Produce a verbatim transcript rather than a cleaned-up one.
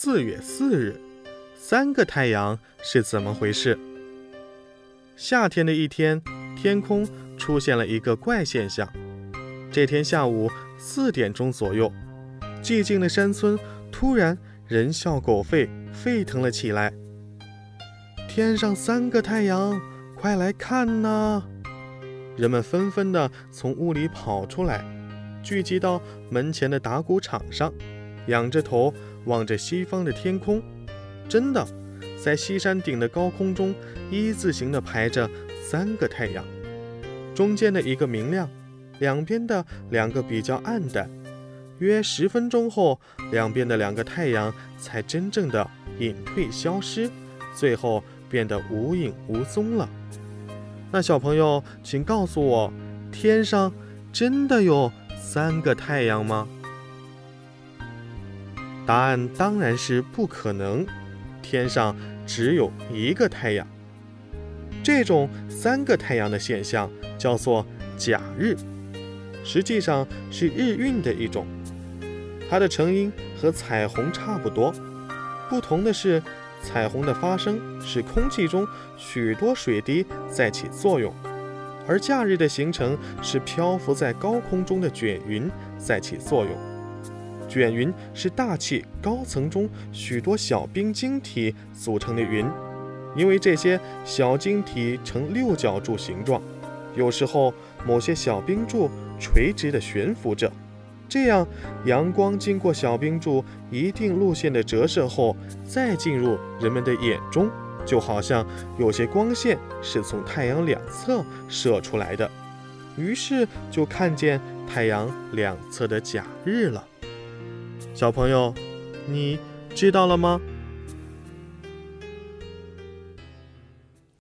四月四日，三个太阳是怎么回事？夏天的一天，天空出现了一个怪现象。这天下午四点钟左右，寂静的山村突然人笑狗吠，沸腾了起来。天上三个太阳，快来看呐！人们纷纷地从屋里跑出来，聚集到门前的打谷场上，仰着头望着西方的天空。真的，在西山顶的高空中，一字形地排着三个太阳，中间的一个明亮，两边的两个比较暗淡。约十分钟后，两边的两个太阳才真正的隐退消失，最后变得无影无踪了。那小朋友，请告诉我，天上真的有三个太阳吗？答案当然是不可能，天上只有一个太阳。这种三个太阳的现象叫做假日，实际上是日晕的一种。它的成因和彩虹差不多，不同的是，彩虹的发生是空气中许多水滴在起作用，而假日的形成是漂浮在高空中的卷云在起作用。卷云是大气高层中许多小冰晶体组成的云，因为这些小晶体呈六角柱形状，有时候某些小冰柱垂直地悬浮着，这样阳光经过小冰柱一定路线的折射后，再进入人们的眼中，就好像有些光线是从太阳两侧射出来的，于是就看见太阳两侧的假日了。小朋友，你知道了吗？